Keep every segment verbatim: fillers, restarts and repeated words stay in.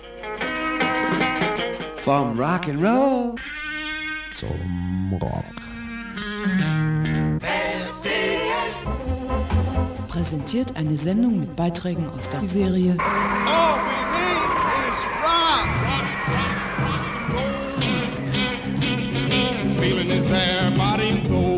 Vom Rock'n'Roll zum Rock. Präsentiert eine Sendung mit Beiträgen aus der Serie All we need is rock. Feeling is there, body gold.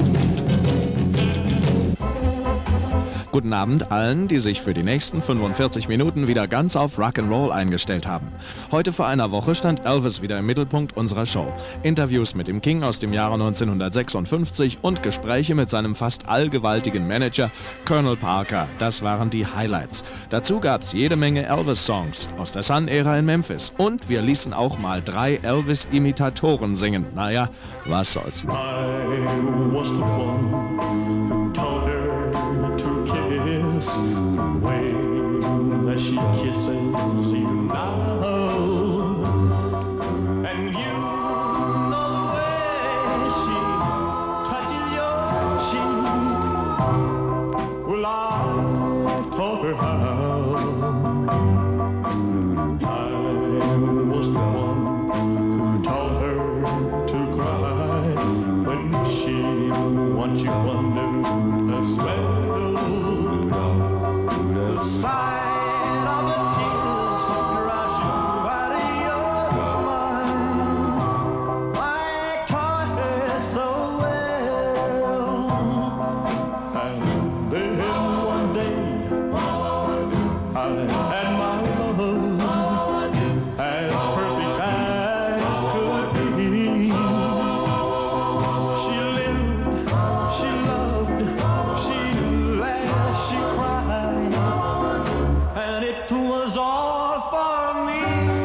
Guten Abend allen, die sich für die nächsten fünfundvierzig Minuten wieder ganz auf Rock'n'Roll eingestellt haben. Heute vor einer Woche stand Elvis wieder im Mittelpunkt unserer Show. Interviews mit dem King aus dem Jahre neunzehnhundertsechsundfünfzig und Gespräche mit seinem fast allgewaltigen Manager Colonel Parker, das waren die Highlights. Dazu gab's jede Menge Elvis-Songs aus der Sun-Ära in Memphis. Und wir ließen auch mal drei Elvis-Imitatoren singen. Naja, was soll's. I was the one who told her to kiss the way that she kisses you now, and you know the way she touches your cheek. Well, I taught her how. I was the one who taught her to cry when she wants you under a spell. The sight of the tears drives you out of your mind. I taught her so well, and then one day I had my love as perfect as could be. She lived, she loved, she laughed, she cried, and it was all for me.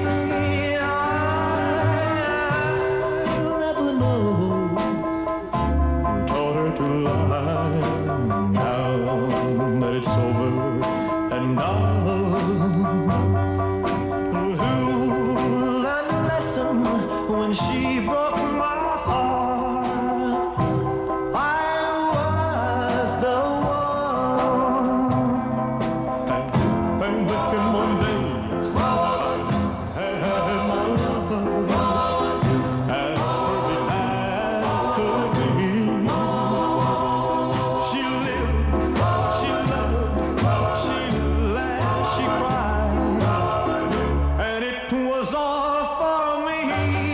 I'll never know who taught her to lie. Now that it's over and done, who learned a lesson when she broke my heart? I was the one. And then one day I had my love as perfect as could be. She lived, she loved, she laughed, she cried, and it was all for me.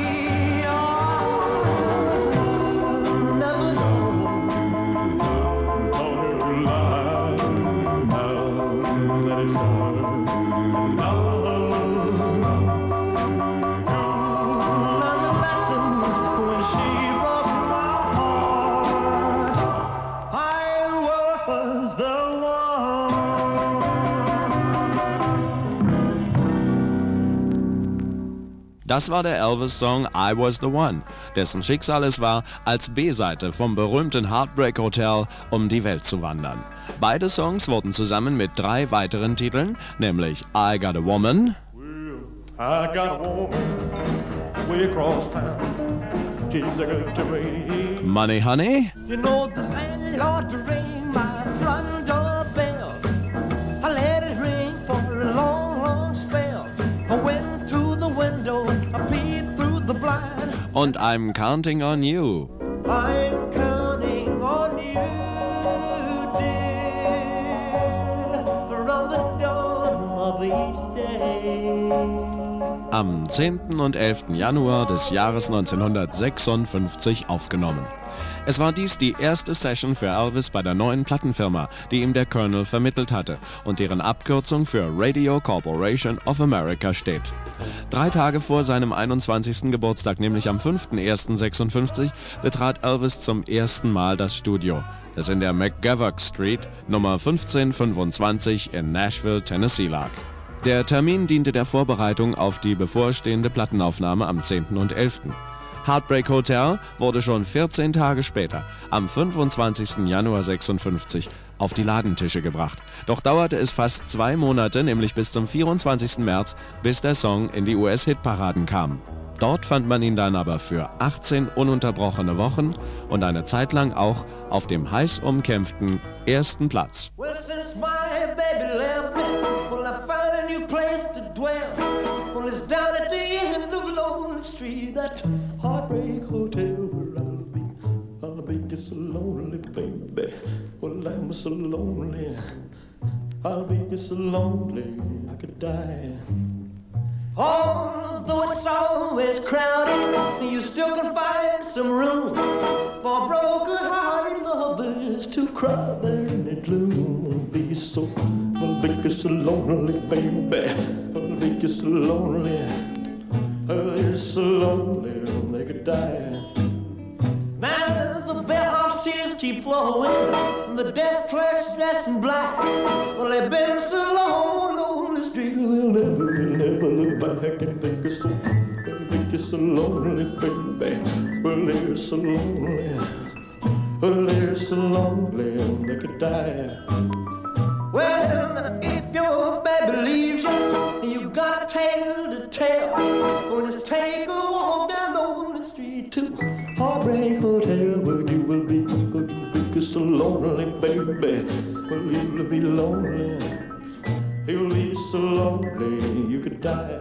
I'll never know who taught her to lie. Now that it's over and done, learned a lesson when she broke my heart. I was the one. Das war der Elvis-Song I Was the One, dessen Schicksal es war, als B-Seite vom berühmten Heartbreak Hotel um die Welt zu wandern. Beide Songs wurden zusammen mit drei weiteren Titeln, nämlich I Got a Woman, I got a woman way across town. She's a good to me. Money Honey You know the landlord rang my front door bell. I let it ring for a long, long spell. I went to the window, I peeped through the blind. und I'm Counting on You. I'm counting on you, dear, from the dawn of each day. Am zehnten und elften Januar des Jahres neunzehnhundertsechsundfünfzig aufgenommen. Es war dies die erste Session für Elvis bei der neuen Plattenfirma, die ihm der Colonel vermittelt hatte und deren Abkürzung für Radio Corporation of America steht. Drei Tage vor seinem einundzwanzigsten Geburtstag, nämlich am fünften ersten sechsundfünfzig, betrat Elvis zum ersten Mal das Studio, das in der McGavock Street Nummer fünfzehnhundertfünfundzwanzig in Nashville, Tennessee lag. Der Termin diente der Vorbereitung auf die bevorstehende Plattenaufnahme am zehnten und elften Heartbreak Hotel wurde schon vierzehn Tage später, am fünfundzwanzigsten Januar sechsundfünfzig, auf die Ladentische gebracht. Doch dauerte es fast zwei Monate, nämlich bis zum vierundzwanzigsten März, bis der Song in die U S-Hitparaden kam. Dort fand man ihn dann aber für achtzehn ununterbrochene Wochen und eine Zeit lang auch auf dem heiß umkämpften ersten Platz. Well, since my baby left me, well, I found a new place to dwell. Well, is down at the end of Lonely Street, that heartbreak hotel where I'll be. I'll be just so lonely, baby. Well, I'm so lonely. I'll be just so lonely I could die. Although it's always crowded, you still can find some room for broken-hearted lovers to cry there in the gloom. Be so, I'll be just so lonely, baby. I'll be just so lonely. I'll be so lonely they could die. Now the bellhop's tears keep flowing, the desk clerk's dressed in black. Well, they've been so long on the street, they'll never, they'll never look back and think it's so, they'll think it's so lonely, baby. Well, they're so lonely, well, they're so lonely, they could die. Well, if your baby leaves you, you got a tale to tell. Well, just take a walk down Lonely Street to Heartbreak Hotel, where you will be, where you'll be just so lonely, baby. Well, you'll be lonely, you'll be so lonely you could die.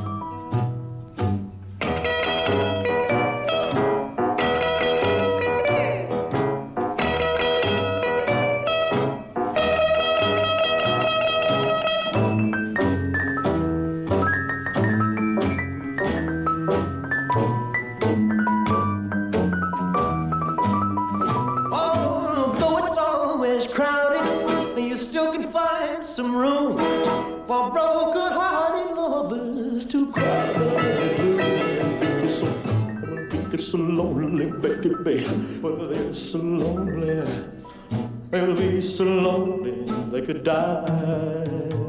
Some room for broken-hearted lovers to cry. It's so, it's so lonely, baby. Well, they're so lonely. They'll be so lonely they could die.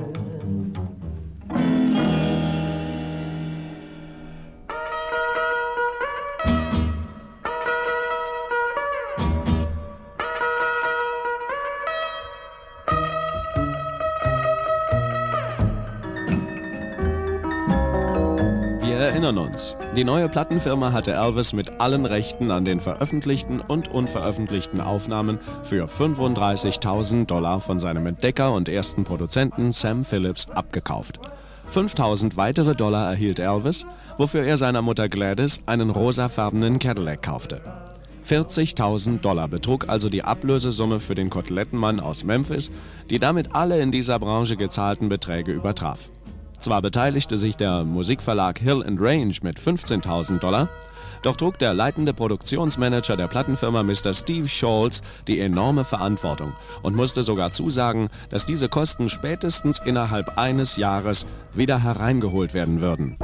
Wir erinnern uns, die neue Plattenfirma hatte Elvis mit allen Rechten an den veröffentlichten und unveröffentlichten Aufnahmen für fünfunddreißigtausend Dollar von seinem Entdecker und ersten Produzenten Sam Phillips abgekauft. fünftausend weitere Dollar erhielt Elvis, wofür er seiner Mutter Gladys einen rosafarbenen Cadillac kaufte. vierzigtausend Dollar betrug also die Ablösesumme für den Kotelettenmann aus Memphis, die damit alle in dieser Branche gezahlten Beträge übertraf. Zwar beteiligte sich der Musikverlag Hill and Range mit fünfzehntausend Dollar, doch trug der leitende Produktionsmanager der Plattenfirma Mister Steve Scholz die enorme Verantwortung und musste sogar zusagen, dass diese Kosten spätestens innerhalb eines Jahres wieder hereingeholt werden würden.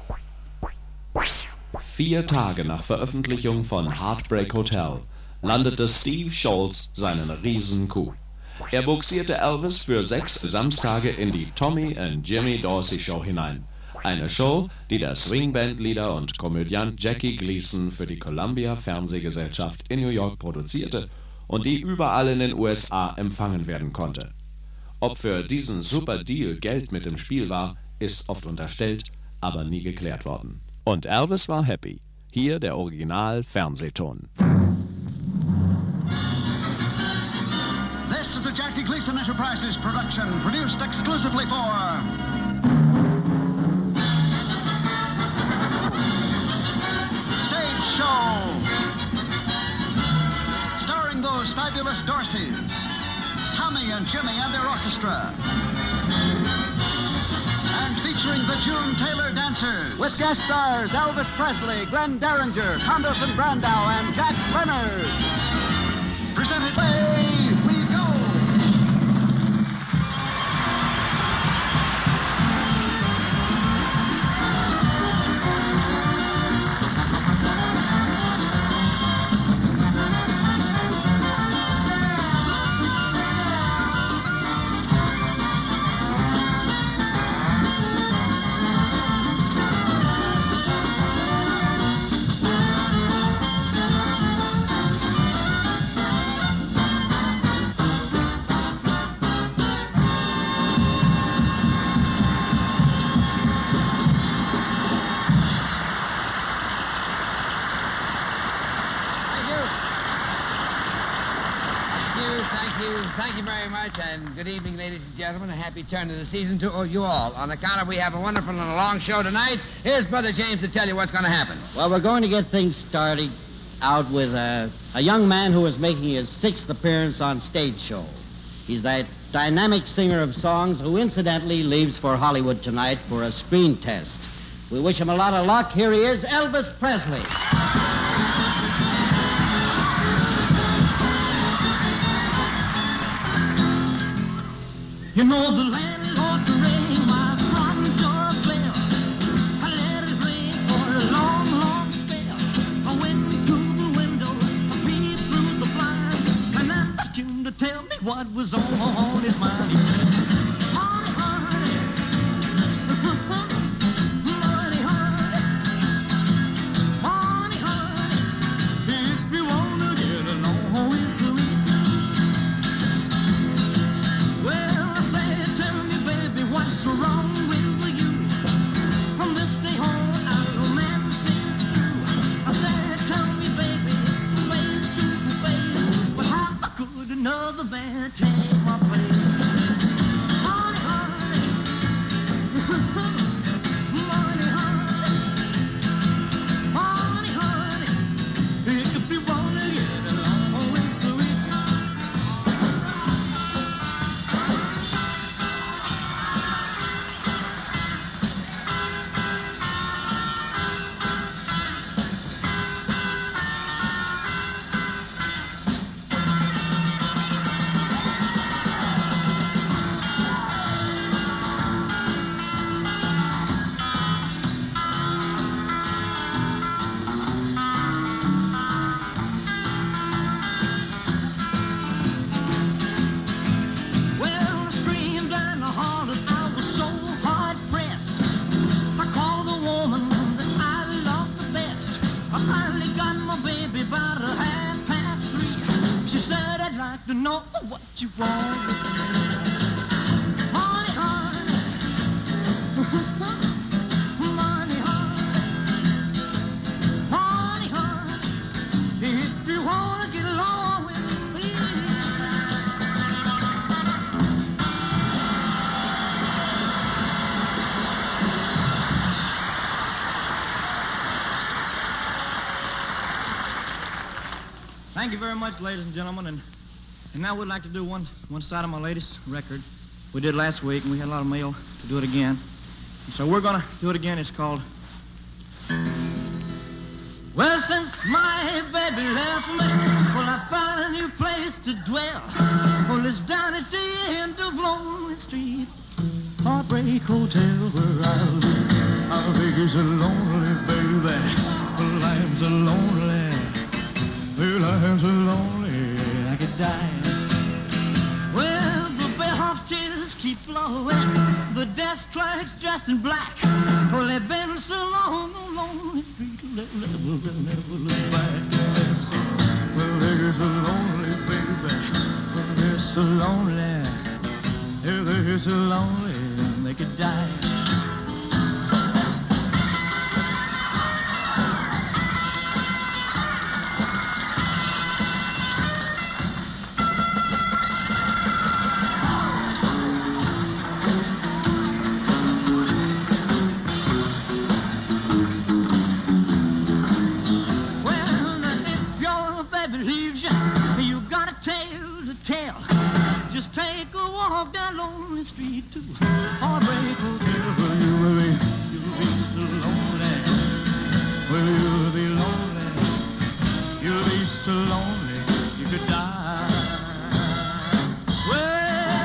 Vier Tage nach Veröffentlichung von Heartbreak Hotel landete Steve Scholz seinen Riesen-Coup. Er buxierte Elvis für sechs Samstage in die Tommy and Jimmy Dorsey Show hinein. Eine Show, die der Swingband-Leader und Komödiant Jackie Gleason für die Columbia Fernsehgesellschaft in New York produzierte und die überall in den U S A empfangen werden konnte. Ob für diesen Super Deal Geld mit im Spiel war, ist oft unterstellt, aber nie geklärt worden. Und Elvis war happy. Hier der Original-Fernsehton. This is a Jackie Gleason Enterprises production, produced exclusively for Stage Show, starring those fabulous Dorseys, Tommy and Jimmy and their orchestra, and featuring the June Taylor Dancers, with guest stars Elvis Presley, Glenn Derringer, Conderson Brandau, and Jack Leonard. Presented by We Go! much, and good evening, ladies and gentlemen. A happy turn of the season to you all. On account of we have a wonderful and a long show tonight, here's Brother James to tell you what's going to happen. Well, we're going to get things started out with uh, a young man who is making his sixth appearance on Stage Show. He's that dynamic singer of songs who incidentally leaves for Hollywood tonight for a screen test. We wish him a lot of luck. Here he is, Elvis Presley. You know the landlord rang my front door bell. I let it ring for a long, long spell. I went to the window, I peeped through the blind, and I asked him to tell me what was on his mind. He said, honey, honey, honey, honey, honey, if you want to get along with me. Well, what's wrong with you? From this day on, our romance is through. I said, tell me, baby, face to face, but how could another man take my place? Honey, honey, honey, honey, honey, honey, if you want to get along with me. To know what you want. Honey, honey, honey, honey, honey, if you want to get along with me. Thank you very much, ladies and gentlemen, and And now we'd like to do one, one side of my latest record. We did last week, and we had a lot of mail to do it again. And so we're going to do it again. It's called... Well, since my baby left me, well, I found a new place to dwell. Well, it's down at the end of Lonely Street, Heartbreak Hotel, where I live. I think it's a lonely baby. Well, I'm so lonely. Well, I'm so lonely. I could die. Well, the bellhop's tears keep flowing. The desk clerk's dressed in black. Well, they've been so long on Lonely Street, they'll never, they'll never look back. Well, they're so lonely, baby. Well, they're so lonely. Yeah, they're so lonely, they could die. Just take a walk down Lonely Street to Heartbreak Hotel, where you will be, you'll be so lonely. Well, you'll be lonely. You'll be so lonely you could die. Well,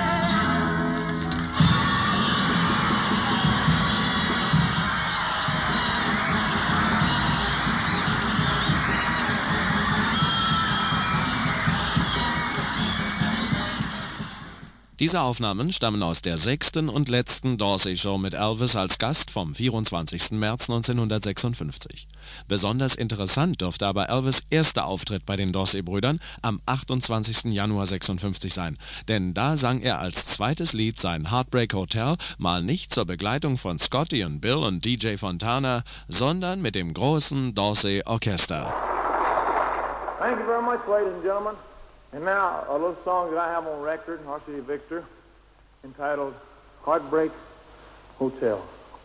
Diese Aufnahmen stammen aus der sechsten und letzten Dorsey-Show mit Elvis als Gast vom vierundzwanzigsten März neunzehnhundertsechsundfünfzig. Besonders interessant dürfte aber Elvis' erster Auftritt bei den Dorsey-Brüdern am achtundzwanzigsten Januar sechsundfünfzig sein, denn da sang er als zweites Lied sein Heartbreak Hotel mal nicht zur Begleitung von Scotty und Bill und D J Fontana, sondern mit dem großen Dorsey-Orchester. Thank you very much, ladies and gentlemen. And now, a little song that I have on record, Varsity Victor, entitled Heartbreak Hotel.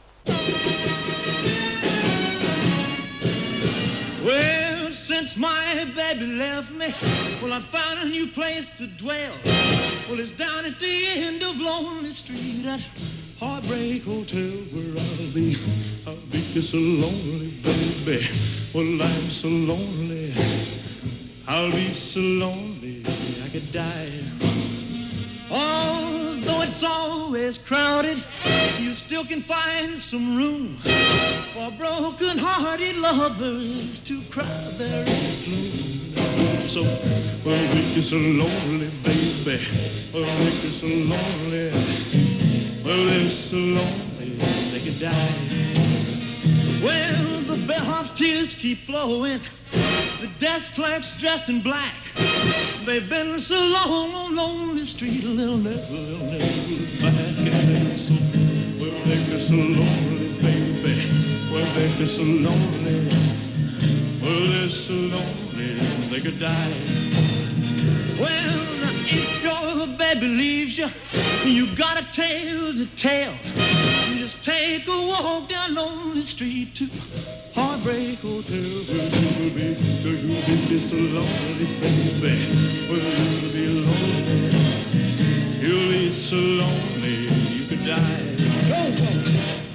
Well, since my baby left me, well, I found a new place to dwell. Well, it's down at the end of Lonely Street at Heartbreak Hotel where I'll be. I'll be just so lonely, baby. Well, I'm so lonely. I'll be so lonely I could die. Although it's always crowded, you still can find some room for broken-hearted lovers to cry there in gloom. So, well, we're just so lonely, baby. Well, we're just so lonely. Well, they're so lonely they could die. Well, the bellhop's tears keep flowing. The desk clerk's dressed in black. They've been so long on Lonely Street, they'll never, they'll never look back. And they're so, well, they're just so lonely, baby. Well, they're just so lonely. Well, they're so lonely they could die. Well, if your baby leaves you, you got a tale to tell. Just take a walk down Lonely Street to Heartbreak Hotel. Well, you'll be, you'll be just so lonely, baby. Well, you'll be lonely. You'll be so lonely you could die. Go, go.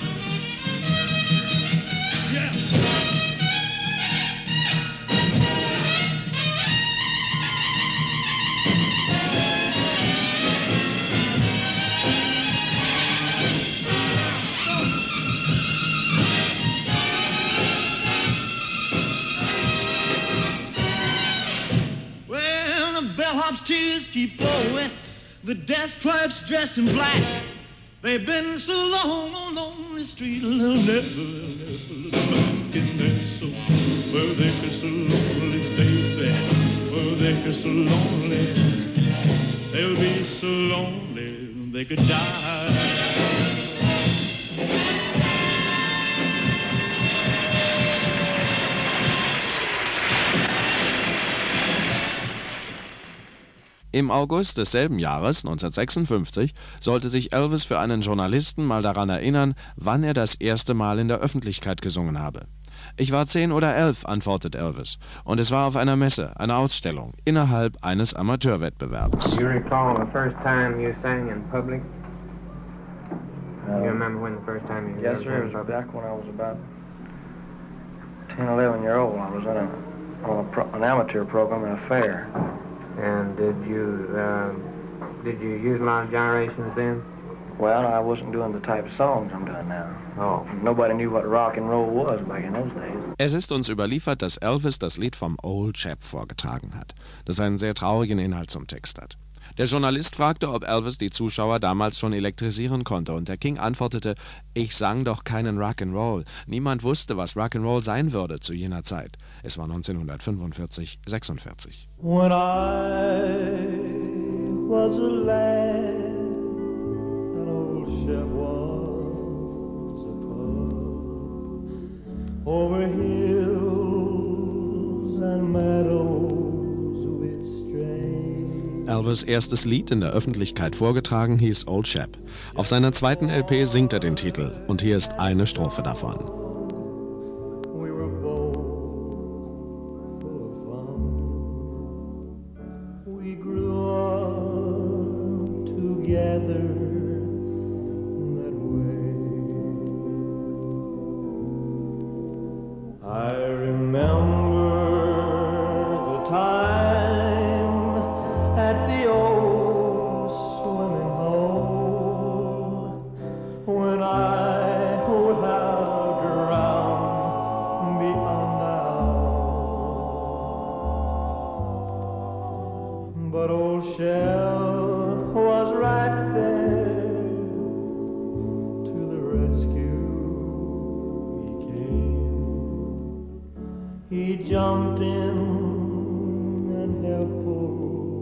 Yeah. Bellhop's tears keep flowing. The desk clerk's dressed in black. They've been so long on Lonely Street, they'll never, they'll never look back. And they're so, well, they're just so lonely, baby. Well, they're just so lonely. They'll be so lonely they could die. Im August desselben Jahres, neunzehnhundertsechsundfünfzig, sollte sich Elvis für einen Journalisten mal daran erinnern, wann er das erste Mal in der Öffentlichkeit gesungen habe. »Ich war zehn oder elf«, antwortet Elvis, und es war auf einer Messe, einer Ausstellung, innerhalb eines Amateurwettbewerbs. You recall the first time you sang in public? Uh, you remember when the first time you yes, sir, it was back when I was about ten, eleven year old. I was in a, on a pro, an amateur program at a fair. And did you um, did you use my gyrations then? Well, I wasn't doing the type of songs I'm doing now. Oh. Nobody knew what rock and roll was back in those days. Es ist uns überliefert, dass Elvis das Lied vom Old Chap vorgetragen hat, das einen sehr traurigen Inhalt zum Text hat. Der Journalist fragte, ob Elvis die Zuschauer damals schon elektrisieren konnte, und der King antwortete, ich sang doch keinen Rock'n'Roll. Niemand wusste, was Rock'n'Roll sein würde zu jener Zeit. Es war neunzehnhundertfünfundvierzig, sechsundvierzig. When I was a lad, an old chef was a pub, over hills and meadows with strange. Elvis' erstes Lied in der Öffentlichkeit vorgetragen hieß Old Chap. Auf seiner zweiten L P singt er den Titel, und hier ist eine Strophe davon. We were both full of fun. We grew up together that way. I remember the time at the old swimming hole when I without drown beyond doubt. But old Shell was right there to the rescue. He came, he jumped in and helped pull.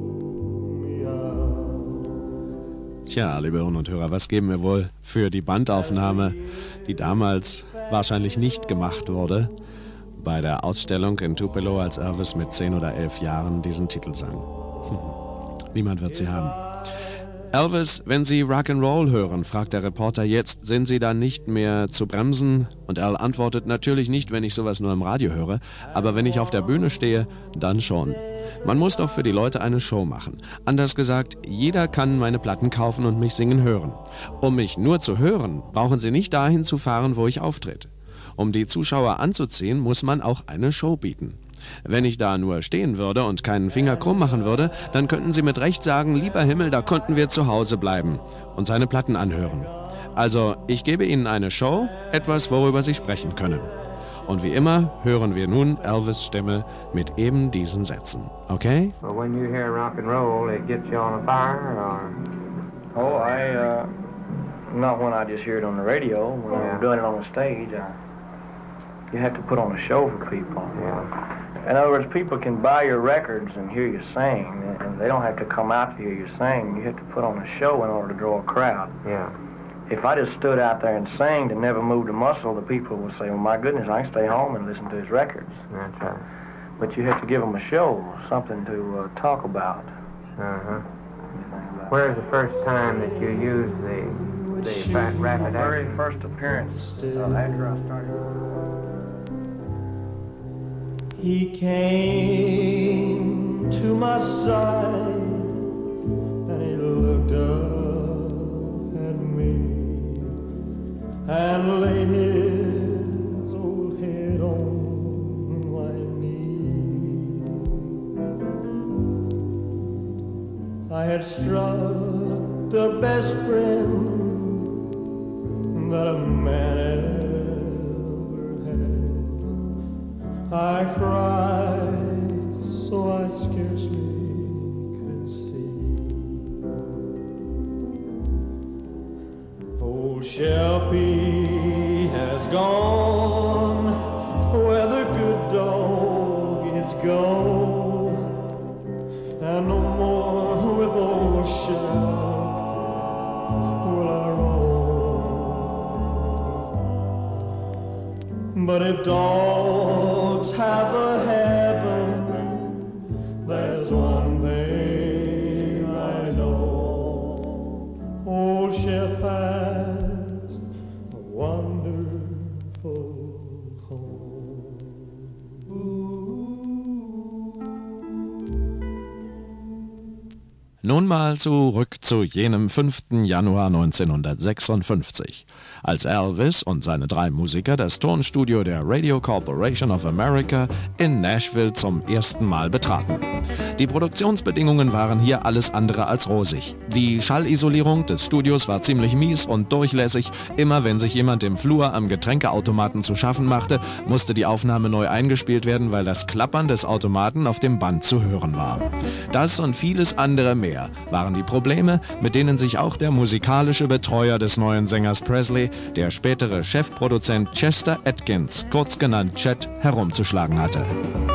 Tja, liebe Hörerinnen und Hörer, was geben wir wohl für die Bandaufnahme, die damals wahrscheinlich nicht gemacht wurde, bei der Ausstellung in Tupelo, als Elvis mit zehn oder elf Jahren diesen Titel sang. Niemand wird sie haben. Elvis, wenn Sie Rock'n'Roll hören, fragt der Reporter jetzt, sind Sie dann nicht mehr zu bremsen? Und Al antwortet, natürlich nicht, wenn ich sowas nur im Radio höre, aber wenn ich auf der Bühne stehe, dann schon. Man muss doch für die Leute eine Show machen. Anders gesagt, jeder kann meine Platten kaufen und mich singen hören. Um mich nur zu hören, brauchen Sie nicht dahin zu fahren, wo ich auftrete. Um die Zuschauer anzuziehen, muss man auch eine Show bieten. Wenn ich da nur stehen würde und keinen Finger krumm machen würde, dann könnten Sie mit Recht sagen, lieber Himmel, da konnten wir zu Hause bleiben und seine Platten anhören. Also, ich gebe Ihnen eine Show, etwas, worüber Sie sprechen können. Und wie immer hören wir nun Elvis' Stimme mit eben diesen Sätzen. Okay? Well, when you hear rock and roll, it gets you on a fire, or? Oh, I, uh, not when I just hear it on the radio. When Yeah. I'm doing it on the stage, I, you have to put on a show for people. Yeah. In other words, people can buy your records and hear you sing, and they don't have to come out to hear you sing. You have to put on a show in order to draw a crowd. Yeah. If I just stood out there and sang and never moved a muscle, the people would say, well, my goodness, I can stay home and listen to his records. That's right. But you have to give them a show, something to uh, talk about. Uh-huh. Where's the first time that you used the, the fat rapid My very action? first appearance uh, after I started. He came to my side and he looked up at me and laid his old head on my knee. I had struck the best friend that a man ever had. I cried so I scarcely could see. Old Shelby has gone where the good dog is gone, and no more with old Shelby will I roam. But if dogs have a heaven, there's one thing I know. Old Shep has a wonderful home. Nun mal zurück zu jenem fünften Januar neunzehnhundertsechsundfünfzig, als Elvis und seine drei Musiker das Tonstudio der Radio Corporation of America in Nashville zum ersten Mal betraten. Die Produktionsbedingungen waren hier alles andere als rosig. Die Schallisolierung des Studios war ziemlich mies und durchlässig. Immer wenn sich jemand im Flur am Getränkeautomaten zu schaffen machte, musste die Aufnahme neu eingespielt werden, weil das Klappern des Automaten auf dem Band zu hören war. Das und vieles andere mehr waren die Probleme, mit denen sich auch der musikalische Betreuer des neuen Sängers Presley, der spätere Chefproduzent Chester Atkins, kurz genannt Chet, herumzuschlagen hatte.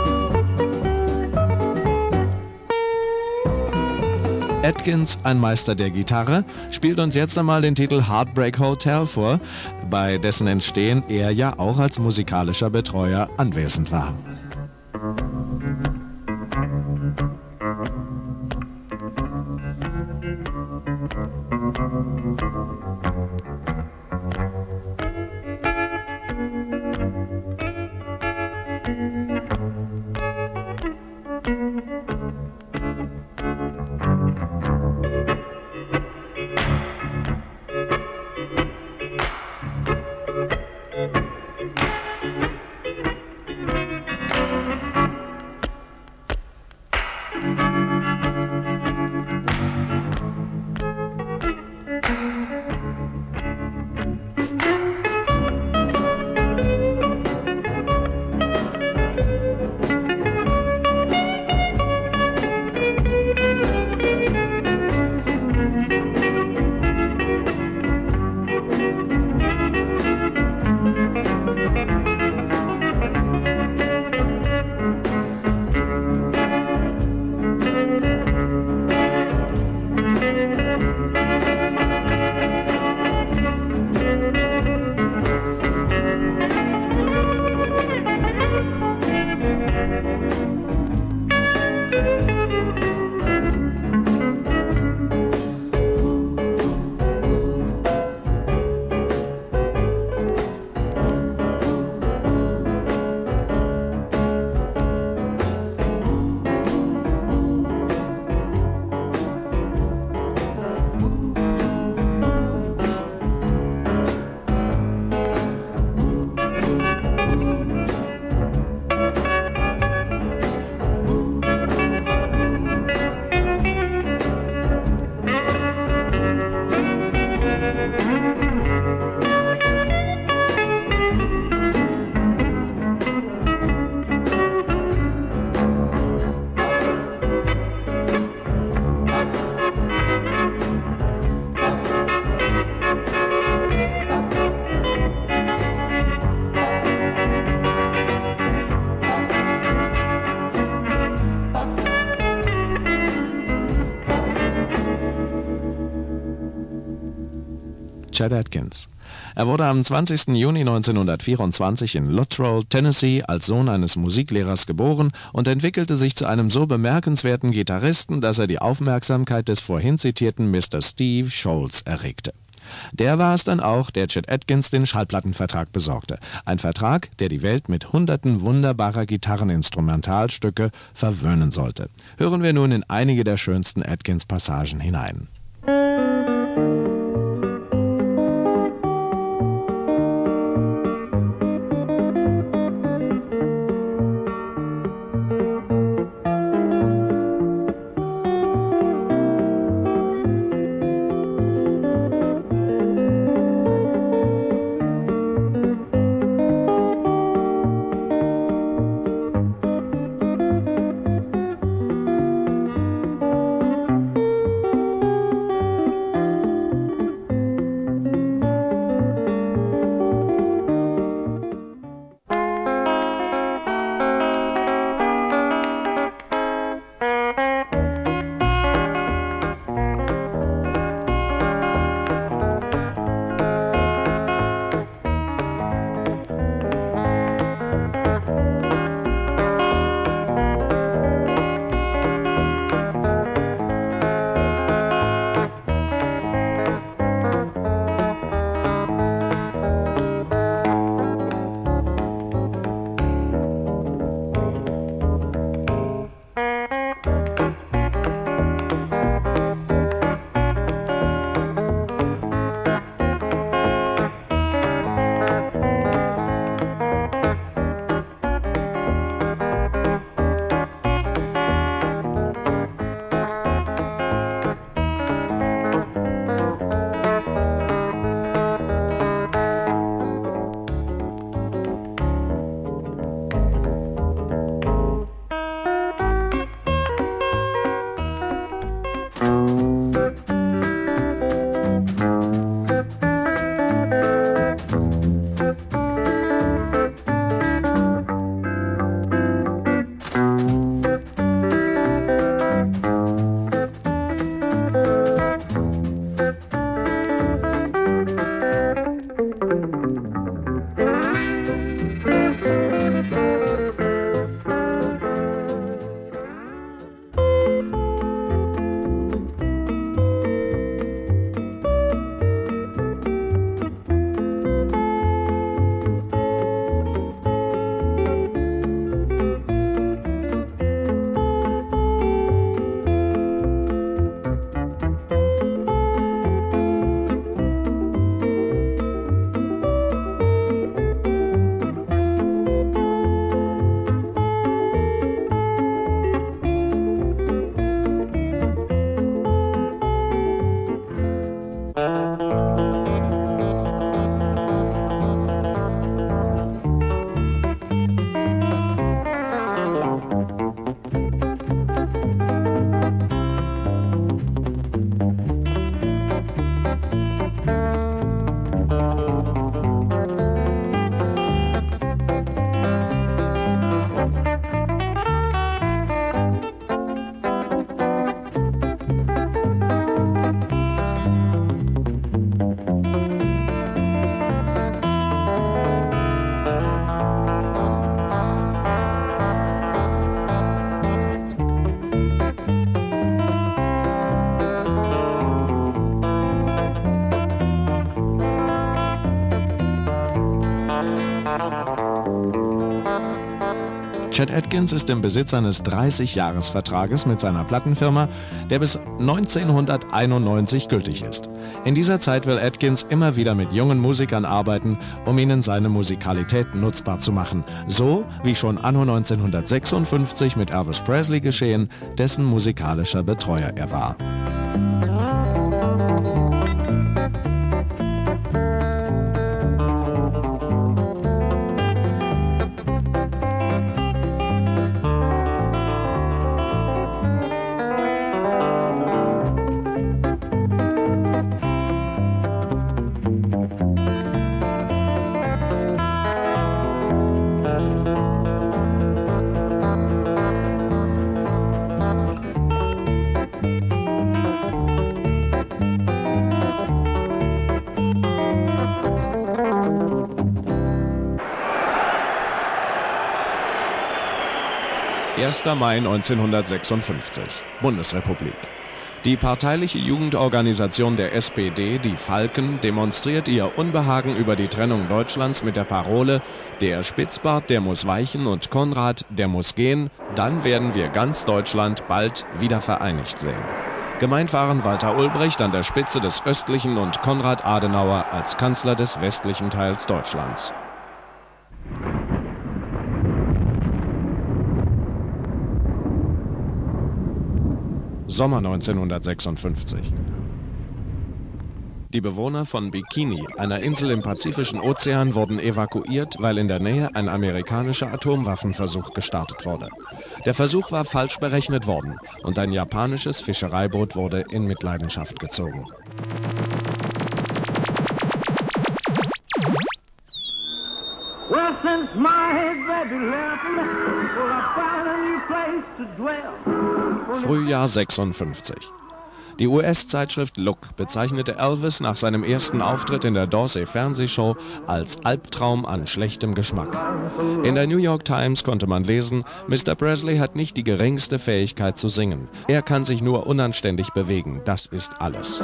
Atkins, ein Meister der Gitarre, spielt uns jetzt einmal den Titel Heartbreak Hotel vor, bei dessen Entstehen er ja auch als musikalischer Betreuer anwesend war. Chet Atkins. Er wurde am zwanzigsten Juni neunzehnhundertvierundzwanzig in Luttrell, Tennessee, als Sohn eines Musiklehrers geboren und entwickelte sich zu einem so bemerkenswerten Gitarristen, dass er die Aufmerksamkeit des vorhin zitierten Mister Steve Scholz erregte. Der war es dann auch, der Chet Atkins den Schallplattenvertrag besorgte. Ein Vertrag, der die Welt mit hunderten wunderbarer Gitarreninstrumentalstücke verwöhnen sollte. Hören wir nun in einige der schönsten Atkins-Passagen hinein. Chet Atkins ist im Besitz eines dreißig-Jahres-Vertrages mit seiner Plattenfirma, der bis neunzehnhunderteinundneunzig gültig ist. In dieser Zeit will Atkins immer wieder mit jungen Musikern arbeiten, um ihnen seine Musikalität nutzbar zu machen. So wie schon anno neunzehnhundertsechsundfünfzig mit Elvis Presley geschehen, dessen musikalischer Betreuer er war. erster Mai neunzehnhundertsechsundfünfzig, Bundesrepublik. Die parteiliche Jugendorganisation der S P D, die Falken, demonstriert ihr Unbehagen über die Trennung Deutschlands mit der Parole: Der Spitzbart, der muss weichen und Konrad, der muss gehen, dann werden wir ganz Deutschland bald wieder vereinigt sehen. Gemeint waren Walter Ulbricht an der Spitze des östlichen und Konrad Adenauer als Kanzler des westlichen Teils Deutschlands. Sommer neunzehnhundertsechsundfünfzig. Die Bewohner von Bikini, einer Insel im Pazifischen Ozean, wurden evakuiert, weil in der Nähe ein amerikanischer Atomwaffenversuch gestartet wurde. Der Versuch war falsch berechnet worden und ein japanisches Fischereiboot wurde in Mitleidenschaft gezogen. Well, since my baby left me, well, I found a new place to dwell. Frühjahr sechsundfünfzig. Die U S-Zeitschrift Look bezeichnete Elvis nach seinem ersten Auftritt in der Dorsey-Fernsehshow als Albtraum an schlechtem Geschmack. In der New York Times konnte man lesen, Mister Presley hat nicht die geringste Fähigkeit zu singen. Er kann sich nur unanständig bewegen, das ist alles.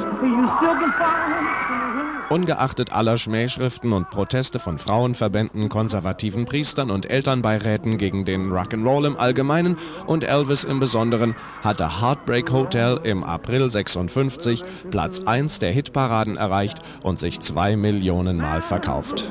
Ungeachtet aller Schmähschriften und Proteste von Frauenverbänden, konservativen Priestern und Elternbeiräten gegen den Rock'n'Roll im Allgemeinen und Elvis im Besonderen, hatte Heartbreak Hotel im April sechsundfünfzig Platz eins der Hitparaden erreicht und sich zwei Millionen Mal verkauft.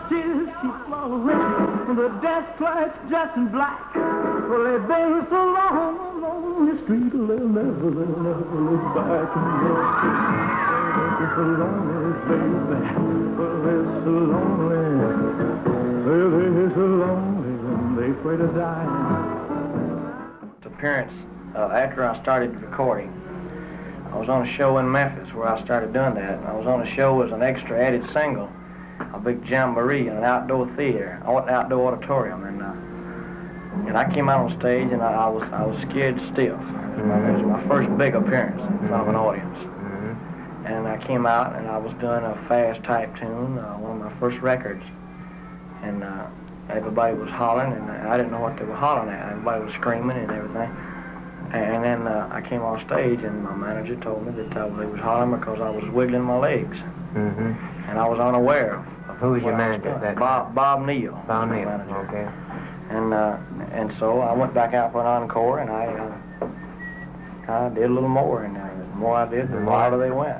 It's so lonely, baby. Well, it's so lonely. Well, it's so lonely when they afraid of dying. The appearance uh, after I started recording, I was on a show in Memphis where I started doing that. And I was on a show as an extra added single, a big jamboree in an outdoor theater, an outdoor auditorium, and uh, and I came out on stage and I, I was I was scared stiff. It was, my, it was my first big appearance in front of an audience. And I came out and I was doing a fast type tune, uh, one of my first records. And uh, everybody was hollering and I didn't know what they were hollering at. Everybody was screaming and everything. And then uh, I came on stage and my manager told me that uh, they was hollering because I was wiggling my legs. Mm-hmm. And I was unaware of, of who was your manager at that Bob, Bob Neal. Bob Neal, okay. And, uh, and so I went back out for an encore and I uh, I did a little more. And uh, the more I did, the wilder they went.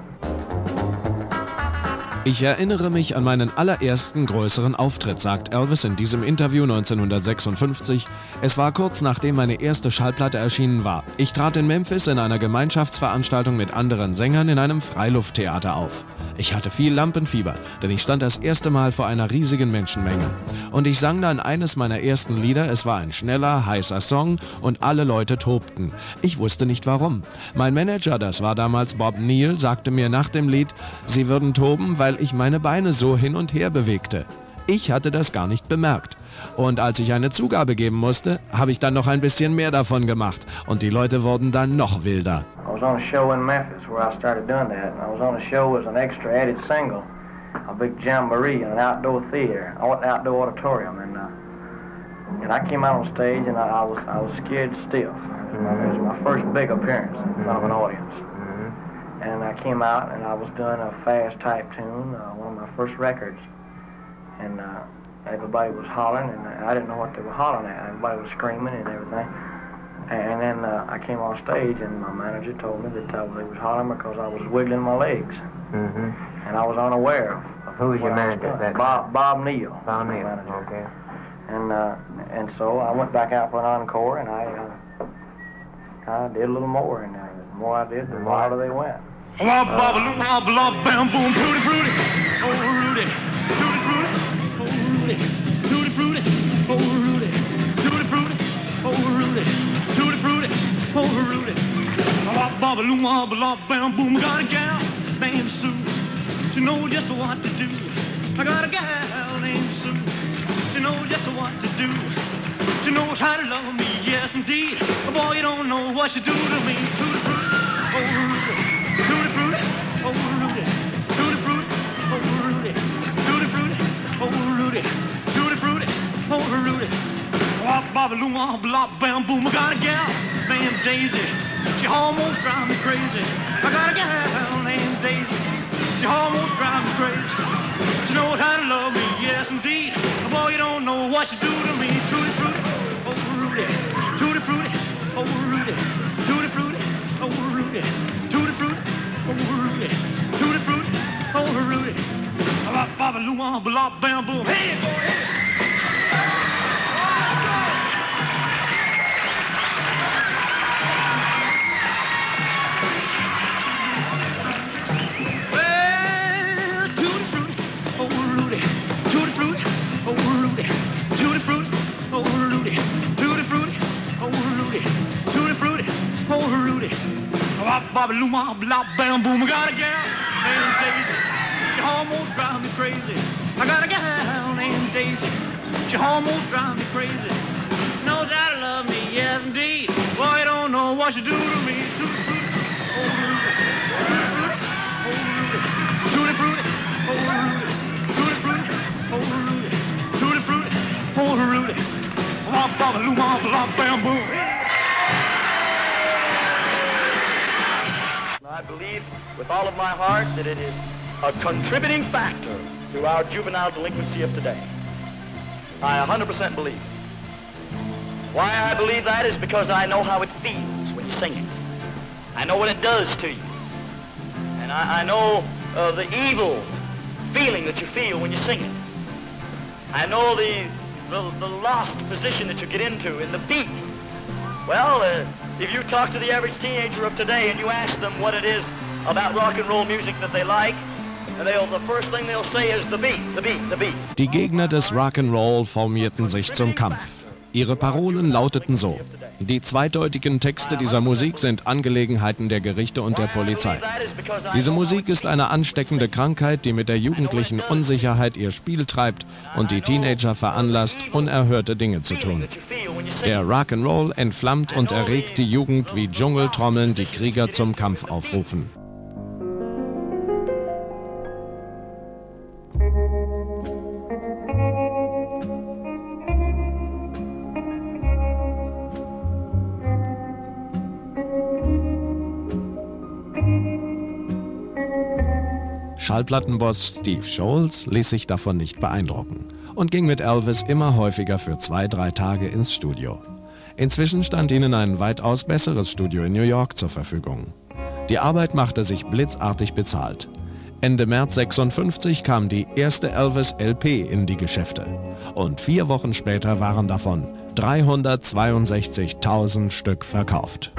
Ich erinnere mich an meinen allerersten größeren Auftritt, sagt Elvis in diesem Interview neunzehnhundertsechsundfünfzig. Es war kurz nachdem meine erste Schallplatte erschienen war. Ich trat in Memphis in einer Gemeinschaftsveranstaltung mit anderen Sängern in einem Freilufttheater auf. Ich hatte viel Lampenfieber, denn ich stand das erste Mal vor einer riesigen Menschenmenge. Und ich sang dann eines meiner ersten Lieder, es war ein schneller, heißer Song und alle Leute tobten. Ich wusste nicht warum. Mein Manager, das war damals Bob Neal, sagte mir nach dem Lied, sie würden toben, weil ich meine Beine so hin und her bewegte. Ich hatte das gar nicht bemerkt. Und als ich eine Zugabe geben musste, habe ich dann noch ein bisschen mehr davon gemacht. Und die Leute wurden dann noch wilder. I was on a show in Memphis where I started doing that. And I was on a show as an extra added single, a big jamboree in an outdoor theater, an outdoor auditorium. And uh, and I came out on stage and I, I was I was scared stiff. It was, my, it was my first big appearance in front of an audience. And I came out and I was doing a fast type tune, uh, one of my first records. And uh, everybody was hollering and I didn't know what they were hollering at. Everybody was screaming and everything. And then uh, I came on stage and my manager told me that uh, they was hollering because I was wiggling my legs. Mm-hmm. And I was unaware of who was your manager at that Bob, Bob Neal. Bob Neal, okay. And, uh, and so I went back out for an encore and I uh, I did a little more. And uh, the more I did, the wilder they went. Wop, bop, lop, lop, bam, boom, Tutti Frutti, oh, Rudy, Tutti Frutti, oh, Rudy, Tutti Frutti, oh, Rudy, Tutti Frutti, oh, Rudy, Tutti Frutti, oh, Rudy. Wop, bop, loom, wop, lop, bam, boom, got a gal named Sue, she knows just what to do. I got a gal named Sue, she knows just what to do. She knows how to love me, yes indeed. Oh, boy, you don't know what she do to me. Tutti Frutti, oh, Rudy. Tutti Frutti, oh Rudy, Tutti Frutti, oh Rudy, Tutti Frutti, oh Rudy, Tutti Frutti, oh Rudy. Bop, bop, loom, blop, bam, boom. I got a gal named Daisy. She almost drives me crazy. I got a gal named Daisy. She almost drives me crazy. She knows how to love me, yes indeed. Boy, you don't know what she do to me. Tutti frutti, oh Rudy. Tutti frutti, oh Rudy. Tutti frutti, oh Rudy. Tutti frutti, oh Rudy. Tutti frutti, oh Rudy. Bop, bop, loom, blop, bam, boom. Hey, boy, hey. Bobby Luma, blah, bam, boom. I got a gal named Daisy. She almost drives me crazy. I got a gal named Daisy. She almost drives me crazy. Knows how to love me, yes indeed. Boy, you don't know what she do to me. Tutti frutti, oh Rudy. Tutti frutti, oh Rudy. Tutti frutti, oh Rudy. Tutti frutti, oh Rudy. Bobby Luma, blah, bam, boom. I believe with all of my heart that it is a contributing factor to our juvenile delinquency of today. I one hundred percent believe. Why I believe that is because I know how it feels when you sing it. I know what it does to you. And I, I know uh, the evil feeling that you feel when you sing it. I know the, the, the lost position that you get into in the beat. Well, uh, if you talk to the average teenager of today and you ask them what it is about rock and roll music that they like, they'll, the first thing they'll say is the beat, the beat, the beat. Die Gegner des Rock'n'Roll formierten sich zum Kampf. Ihre Parolen lauteten so: Die zweideutigen Texte dieser Musik sind Angelegenheiten der Gerichte und der Polizei. Diese Musik ist eine ansteckende Krankheit, die mit der jugendlichen Unsicherheit ihr Spiel treibt und die Teenager veranlasst, unerhörte Dinge zu tun. Der Rock'n'Roll entflammt und erregt die Jugend wie Dschungeltrommeln, die Krieger zum Kampf aufrufen. Schallplattenboss Steve Scholz ließ sich davon nicht beeindrucken und ging mit Elvis immer häufiger für zwei, drei Tage ins Studio. Inzwischen stand ihnen ein weitaus besseres Studio in New York zur Verfügung. Die Arbeit machte sich blitzartig bezahlt. Ende März sechsundfünfzig kam die erste Elvis-L P in die Geschäfte. Und vier Wochen später waren davon dreihundertzweiundsechzigtausend Stück verkauft.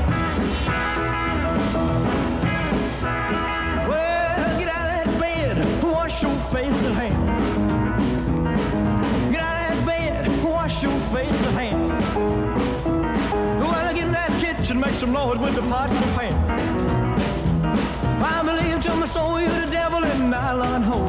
Make some noise with the pots and pans. I believe to my soul you're the devil in nylon hole.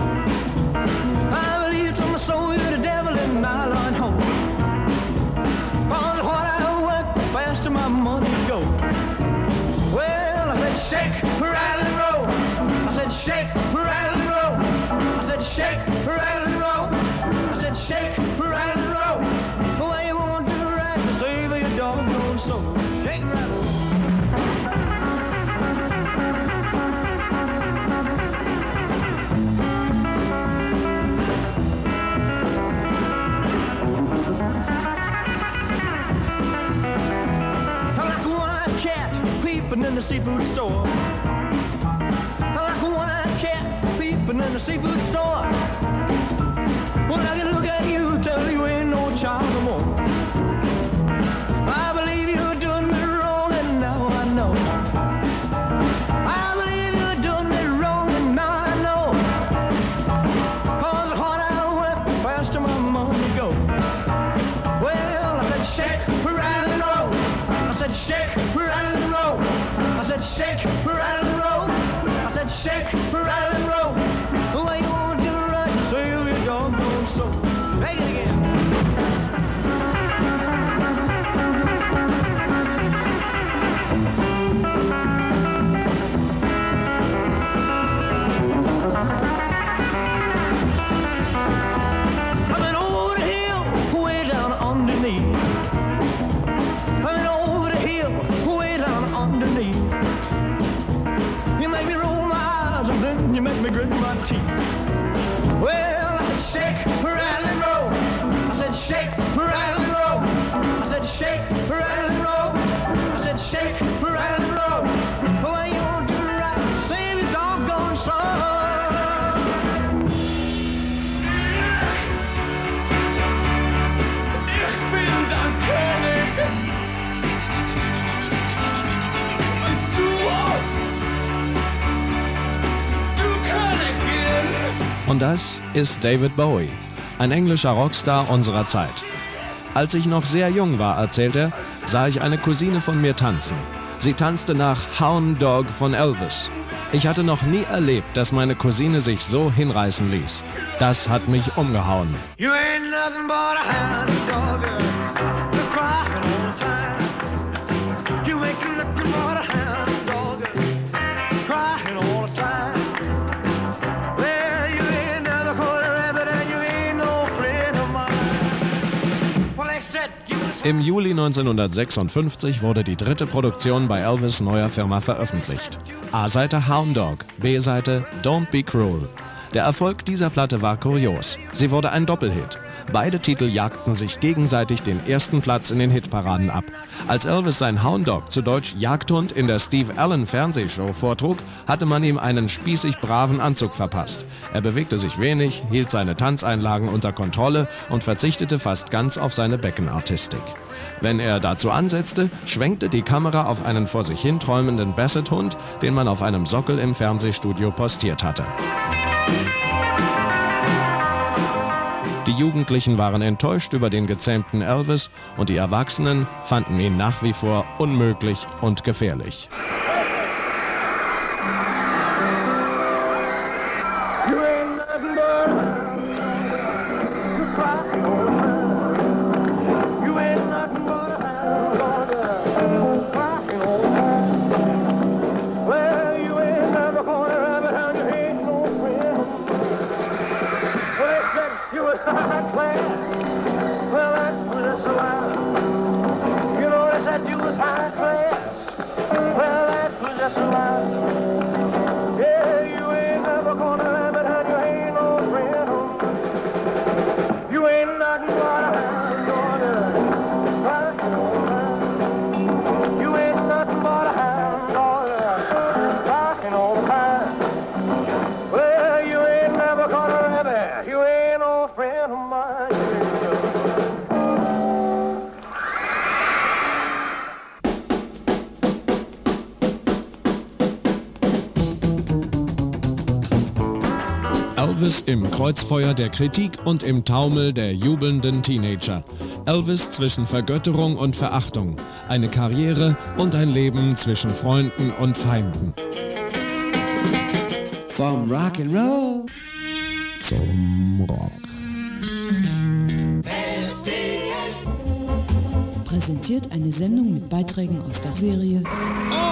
I believe to my soul you're the devil in nylon hole. Cause what I work, the faster my money goes. Well, I said shake, rattle and roll. I said shake, rattle and roll. I said shake, rattle and roll. I said shake, rattle and roll. The way you want to ride to save your doggone soul. Shake, rattle. In the seafood store. Like a one-eyed cat peeping in the seafood store. Well, I can look at you, tell you ain't no child no more. I believe you're doing me wrong and now I know. I believe you're doing me wrong and now I know. Cause the harder I work, the faster my money go. Well, I said shake, rattle and roll. I said shake, rattle and roll. I said shake, rattle and roll. I said shake, rattle and roll. The way you want to right, save your doggone soul. Make it again. I've been over the hill, way down underneath. teeth. Well, I said, shake, rattle, and roll. I said, shake, rattle, and roll. I said, shake, rattle, and roll. I said, shake, rattle, and roll. Well, you won't do it right, save your doggone soul. Ich bin dein König. Und du auch. Du Königin. Und das ist David Bowie, ein englischer Rockstar unserer Zeit. Als ich noch sehr jung war, erzählt er, sah ich eine Cousine von mir tanzen. Sie tanzte nach Hound Dog von Elvis. Ich hatte noch nie erlebt, dass meine Cousine sich so hinreißen ließ. Das hat mich umgehauen. You ain't nothing but a hound dog, you're crying all the time. You ain't nothing but a hound dog, crying all the time. Well, you ain't never caught a rabbit and you ain't no friend of mine. Well, they said you was... Im Juli neunzehnhundertsechsundfünfzig wurde die dritte Produktion bei Elvis' neuer Firma veröffentlicht. A-Seite Hound Dog, B-Seite Don't Be Cruel. Der Erfolg dieser Platte war kurios. Sie wurde ein Doppelhit. Beide Titel jagten sich gegenseitig den ersten Platz in den Hitparaden ab. Als Elvis sein Hound Dog, zu Deutsch Jagdhund, in der Steve Allen Fernsehshow vortrug, hatte man ihm einen spießig braven Anzug verpasst. Er bewegte sich wenig, hielt seine Tanzeinlagen unter Kontrolle und verzichtete fast ganz auf seine Beckenartistik. Wenn er dazu ansetzte, schwenkte die Kamera auf einen vor sich hin träumenden Basset-Hund, den man auf einem Sockel im Fernsehstudio postiert hatte. Die Jugendlichen waren enttäuscht über den gezähmten Elvis und die Erwachsenen fanden ihn nach wie vor unmöglich und gefährlich. Elvis im Kreuzfeuer der Kritik und im Taumel der jubelnden Teenager. Elvis zwischen Vergötterung und Verachtung. Eine Karriere und ein Leben zwischen Freunden und Feinden. Vom Rock'n'Roll zum Rock. Präsentiert eine Sendung mit Beiträgen aus der Serie